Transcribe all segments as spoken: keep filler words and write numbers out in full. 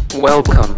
Welcome.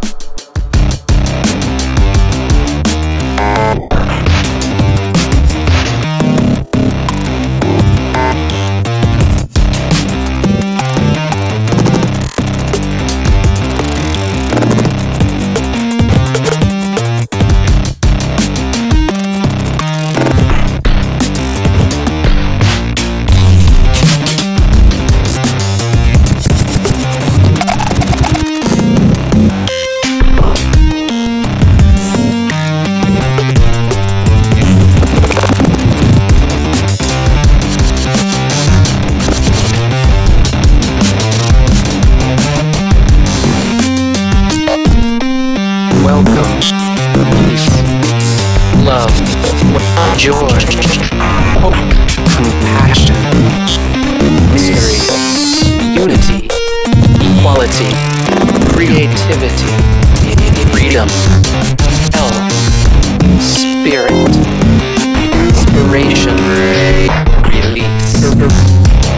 Welcome, peace, love, joy, hope, compassion, mystery, unity, equality, creativity, freedom, health, spirit, inspiration, release.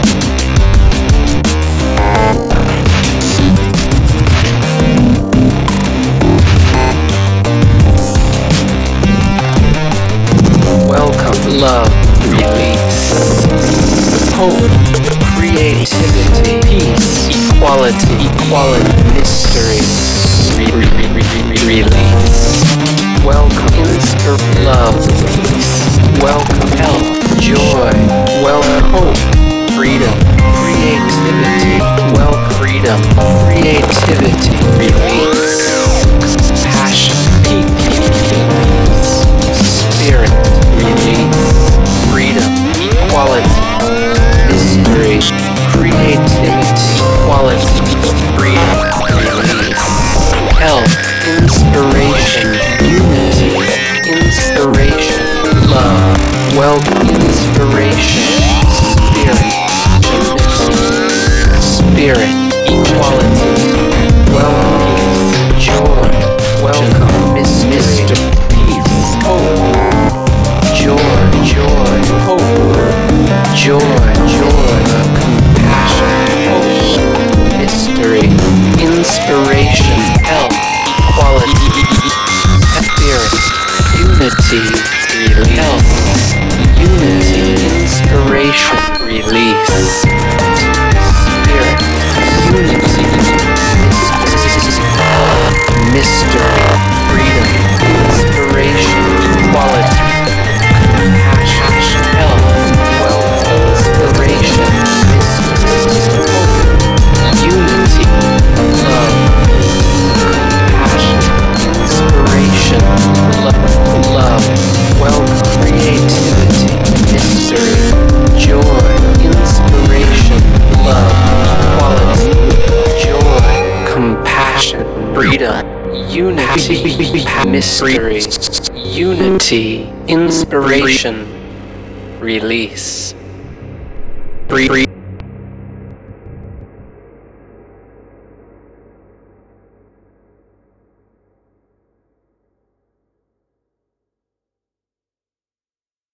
Love, release, hope, creativity, peace, equality, equality, mystery, re re re re re release. Welcome, inspire, love, peace. Welcome, health, joy. Welcome, hope, freedom, creativity. Welcome, freedom, creativity, release, passion, peace, spirit. Release, freedom, equality, mystery, creativity, equality, freedom, release, health, inspiration, unity, inspiration, love, wealth, inspiration, spirit, spirit, equality, wealth, joy, welcome, mystery, peace, hope. Joy, joy, hope, joy, joy, compassion, hope, mystery, inspiration, health, equality, spirit, unity, release, health, unity, inspiration, release, spirit, unity, mystery, freedom, inspiration, equality. Passion, health, wealth, inspiration, unity, love, compassion, inspiration, love, love, wealth, creativity, mystery, joy, inspiration, love, equality, joy, compassion, freedom, unity, mystery, unity, inspiration, release, free.